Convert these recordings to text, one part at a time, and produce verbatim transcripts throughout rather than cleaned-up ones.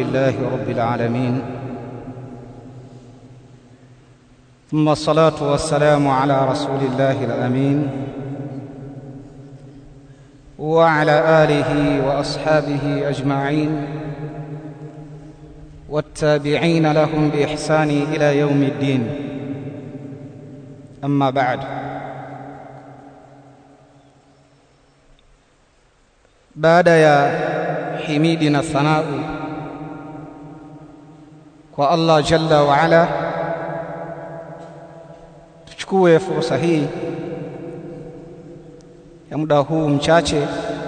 لله رب العالمين، ثم الصلاة والسلام على رسول الله الأمين وعلى آله وأصحابه أجمعين والتابعين لهم بإحسان إلى يوم الدين. أما بعد، baada ya himidi na thanau kwa Allah jalla wa ala, tuchukue fursa hii ya muda huu mchache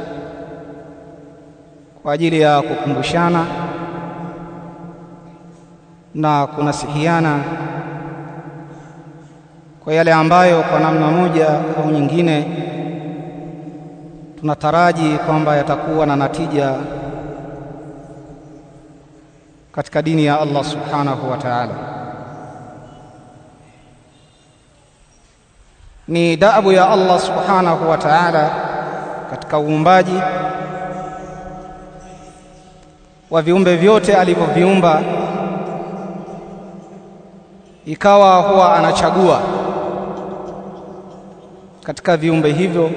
kwa ajili ya kukumbushana na kunasihiana kwa yale ambayo kwa namna moja au nyingine tunataraji kwamba yatakuwa na natija katika dini ya Allah subhanahu wa ta'ala. Ni daabu ya Allah subhanahu wa ta'ala katika uumbaji wa viumbe vyote alivyoviumba, ikawa huwa anachagua katika viumbe hivyo,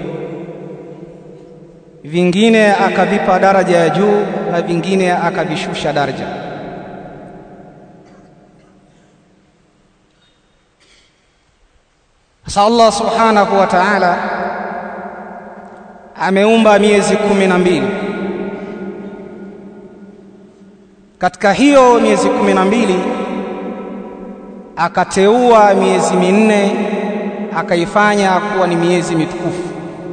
vingine akavipa daraja ya juu na vingine akavishusha daraja. Sasa Allah subhanahu wa ta'ala ameumba miezi kumi na mbili. Katika hiyo miezi kumi na mbili akateua miezi minne akaifanya kuwa ni miezi mitukufu.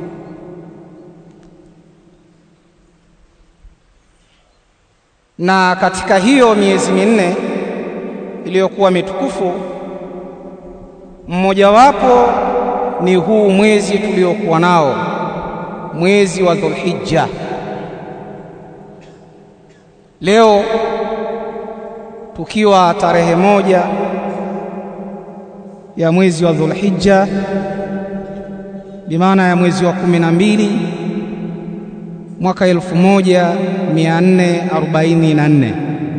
Na katika hiyo miezi minne iliyokuwa mitukufu, mmojawapo ni huu mwezi tuliokuwa nao, mwezi wa Dhulhijja. Leo tukiwa tarehe moja ya mwezi wa Dhulhijja, bimaana ya mwezi wa kumi na mbili mwaka elfu moja mia nne arobaini na nne.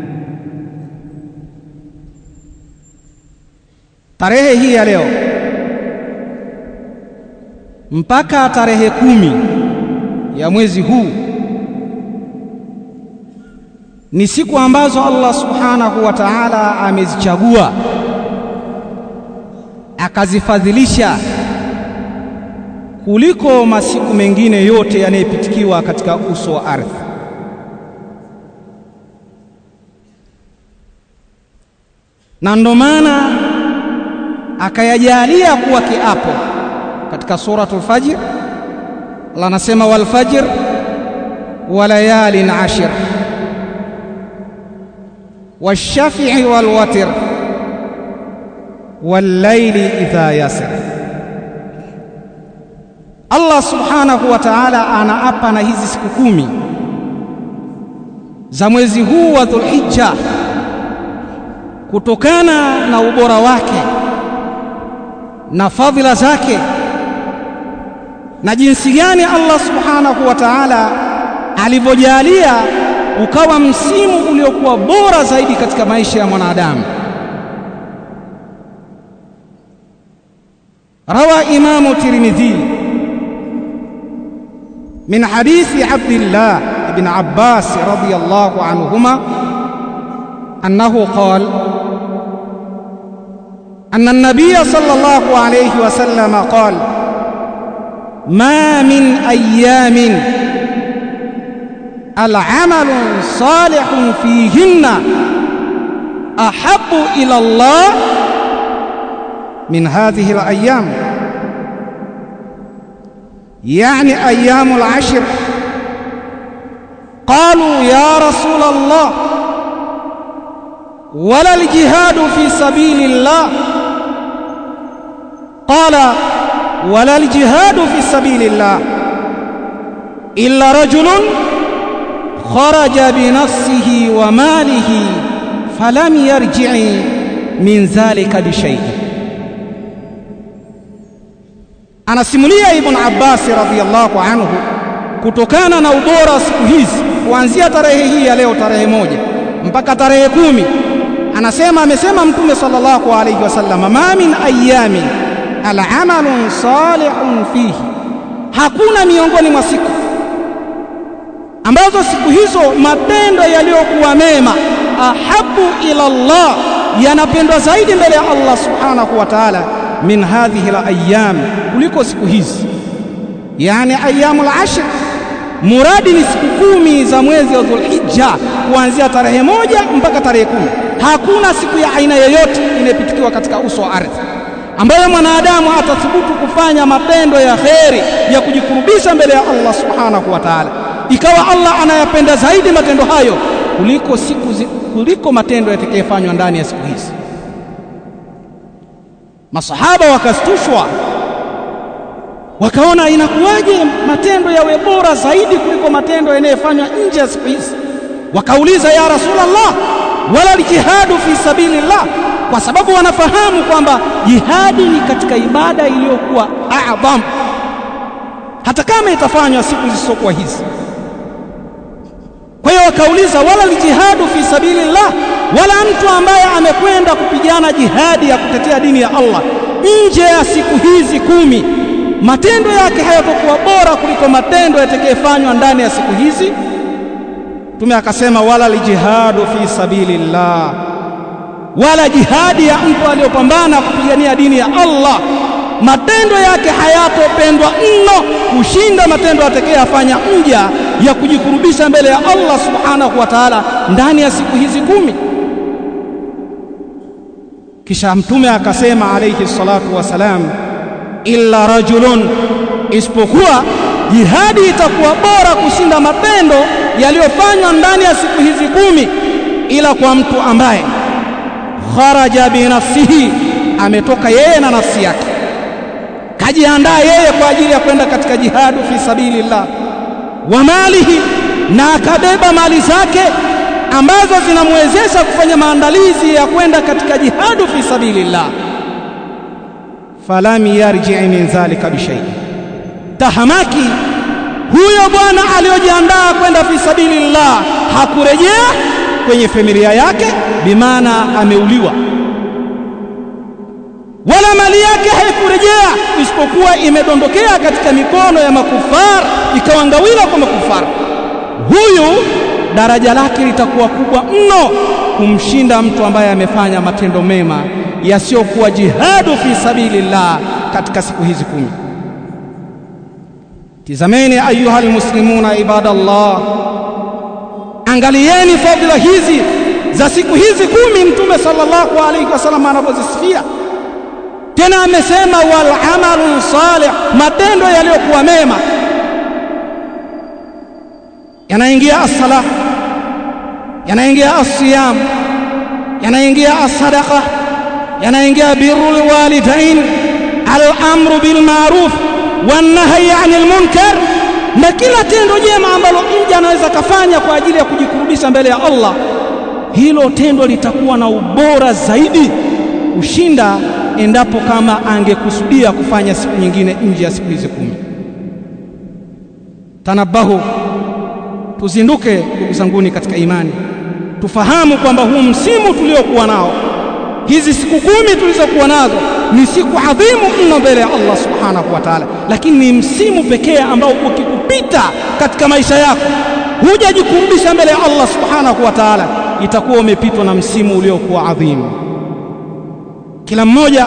Tarehe hii ya leo mpaka tarehe kumi ya mwezi huu ni siku ambazo Allah subhanahu wa ta'ala amezichagua akazifadhilisha kuliko masiku mengine yote yanayopitikiwa katika uso wa ardhi. Na ndo maana akayajalia kuwa kiapo katika suratul Fajr. Allah anasema wal fajr wa layalin ashir wash-shafi'i wal watr wal layli idha yasir. Allah subhanahu wa ta'ala anaapa na hizi siku kumi za mwezi huu wa Dhulhijja kutokana na ubora wake na fadhila zake, na jinsi gani Allah subhanahu wa ta'ala alivyojalia ukawa msimu uliokuwa bora zaidi katika maisha ya mwanadamu. Rawa Imamu Tirmidhi من حديث عبد الله بن عباس رضي الله عنهما أنه قال أن النبي صلى الله عليه وسلم قال ما من أيام العمل صالح فيهن أحب إلى الله من هذه الأيام، يعني أيام العشر. قالوا يا رسول الله ولا الجهاد في سبيل الله؟ قال ولا الجهاد في سبيل الله إلا رجل خرج بنفسه وماله فلم يرجع من ذلك بشيء. Anasimulia Ibn Abbas radhiyallahu anhu kutokana na ubora siku hizi kuanzia tarehe hii ya leo tarehe moja mpaka tarehe kumi. Anasema amesema Mtume sallallahu alayhi wasallam, ma min ayyamin al'amalun salihun fihi, hakuna miongoni mwa siku ambazo siku hizo matendo yaliyokuwa mema ahabu ila Allah, yanapendwa zaidi mbele ya Allah subhanahu wa ta'ala, min hadhihi al-ayyam, kuliko siku hizi. Yani ayyamul ashr, muradi ni siku kumi za mwezi wa Dhulhijja, kuanzia tarehe moja mpaka tarehe kumi. Hakuna siku ya aina yoyote inayopitikiwa katika uso wa ardhi ambayo mwanadamu atathubutu kufanya matendo ya kheri ya kujikurubisha mbele ya Allah subhanahu wa ta'ala, ikawa Allah anayapenda zaidi matendo hayo kuliko siku zi, kuliko matendo yatakayofanywa ndani ya siku hizi. Masahaba wakastushwa, wakaona inakuwaje matendo yawe bora zaidi kuliko matendo yanayofanywa nje ya siku hizi. Wakauliza, ya Rasulullah, wala jihadu fi sabilillah, kwa sababu wanafahamu kwamba jihadi ni katika ibada iliyokuwa adham, hata kama itafanywa siku zisizokuwa hizi. Kwa hiyo wakauliza, wala jihadu fi sabilillah, wala mtu ambaye amekwenda kupigana jihadi ya kutetea dini ya Allah nje ya siku hizi kumi, matendo yake hayatakuwa bora kuliko matendo yatakayofanywa ndani ya siku hizi? Mtume akasema, wala jihadu fi sabilillah, wala jihadi ya mtu aliyopambana kupigania dini ya Allah, matendo yake hayatopendwa mno kushinda matendo atakayofanya mja ya kujikurubisha mbele ya Allah subhanahu wa ta'ala ndani ya siku hizi kumi. Kisha Mtume akasema alayhi salatu wasalam, illa rajulun, isipokuwa jihadi itakuwa bora kushinda matendo yaliyofanywa ndani ya siku hizi kumi, ila kwa mtu ambaye kharaja bi nafsihi, ametoka yeye na nafsi yake, kajiandaa yeye kwa ajili ya kwenda katika jihadu fi sabilillah, wa malihi, na akabeba mali zake ambazo zinamwezesha kufanya maandalizi ya kwenda katika jihadu fi sabilillah, falam yarji min dhalika bi shay, tahamaki huyo bwana aliyojiandaa kwenda fi sabilillah hakurejea kwenye familia yake, bimaana ameuliwa, wala mali yake haikurejea, isipokuwa imedondokea katika mikono ya makufar, ikawangawila kwa makufar. Huyu daraja lake litakuwa kubwa mno kumshinda mtu ambaye amefanya matendo mema yasiyokuwa jihadu fi sabilillah katika siku hizi kumi. Tizameni ayuhal muslimuna ibadallah, angalieni fadhila hizi za siku hizi kumi Mtume sallallahu alayhi wasallam anavyozisifia. Tena amesema wal amalu salih, matendo yaliyokuwa mema yanaingia as-salah, yanaingia as-siyam, yanaingia as-sadaqa, yanaingia birrul walidain, al-amru bil ma'ruf wan nahyi 'anil munkar, na kila tendo jema ambalo mja anaweza kufanya kwa ajili ya kujikurubisha mbele ya Allah, hilo tendo litakuwa na ubora zaidi ushinda endapo kama angekusudia kufanya siku nyingine nje ya siku hizi kumi. Tanabahu, tuzinduke ndugu zanguni katika imani, tufahamu kwamba huu msimu tuliokuwa nao, hizi siku kumi tulizokuwa nazo ni siku adhimu mno mbele ya Allah subhanahu wa ta'ala, lakini ni msimu pekee ambao ukikupita katika maisha yako hujajikurubisha mbele ya Allah subhanahu wa ta'ala, itakuwa umepitwa na msimu uliokuwa adhimu. Kila mmoja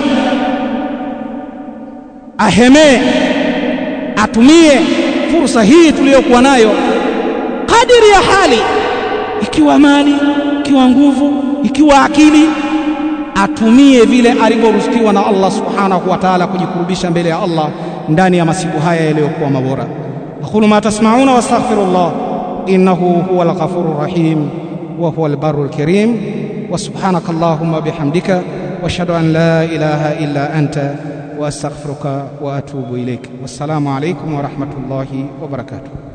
ahemee, atumie fursa hii tuliyokuwa nayo kadiri ya hali, ikiwa mali, ikiwa nguvu, ikiwa akili, atumie vile alivyoruzukiwa na Allah subhanahu wa ta'ala kujikurubisha mbele ya Allah ndani ya masiku haya yaliyokuwa mabora. Aqulu ma tasma'una wastaghfirullah, innahu huwal ghafurur rahim wa huwal barrul karim, wa subhanaka allahumma bihamdika wa ashhadu an la ilaha illa anta wa astaghfiruka wa atubu ilayk. Wassalamu alaykum wa rahmatullahi wa barakatuh.